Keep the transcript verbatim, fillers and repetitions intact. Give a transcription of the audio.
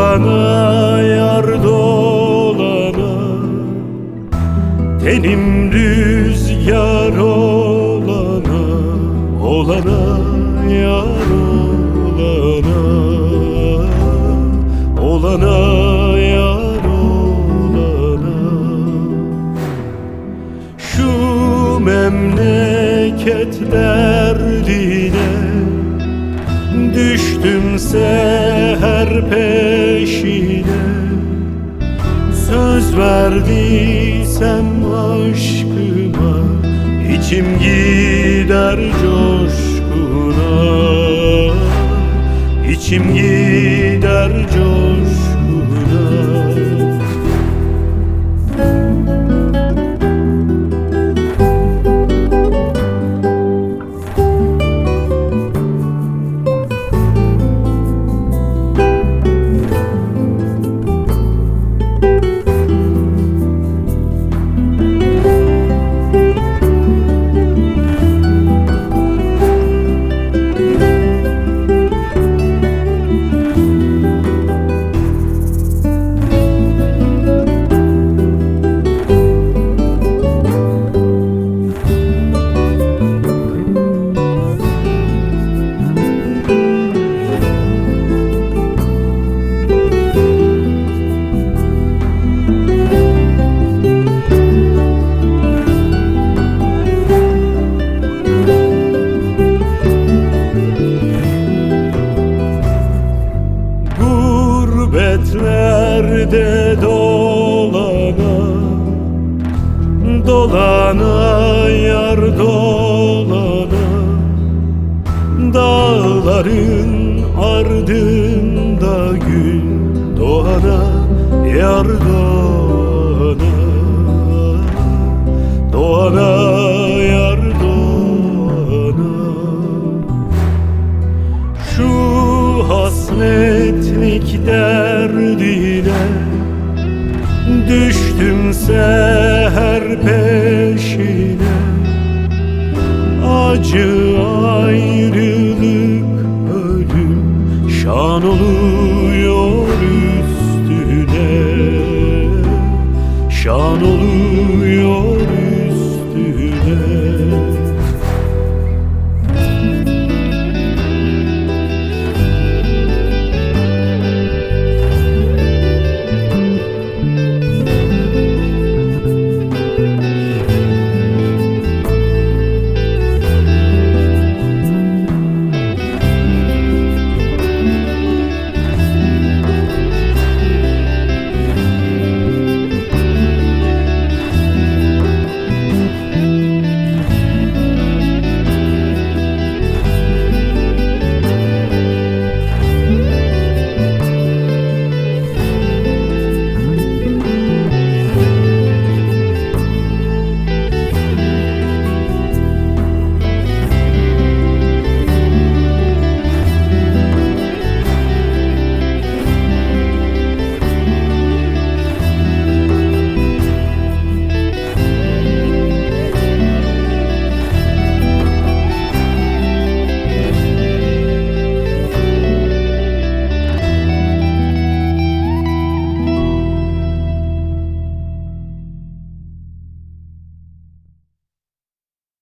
Dolana yar dolana, tenim rüzgar olana, olana yar olana, olana yar olana. Şu memleket derdine düştüm seher peşine. Söz verdiysem aşkıma, içim gider coşkuna, içim gider coşkuna. Gurbetlerde dolana, dolana yar dolana, dağların ardında gün doğana yar doğana, doğana yar doğana. Şu hasretlik derdine düştüm seher peşine. Acı ay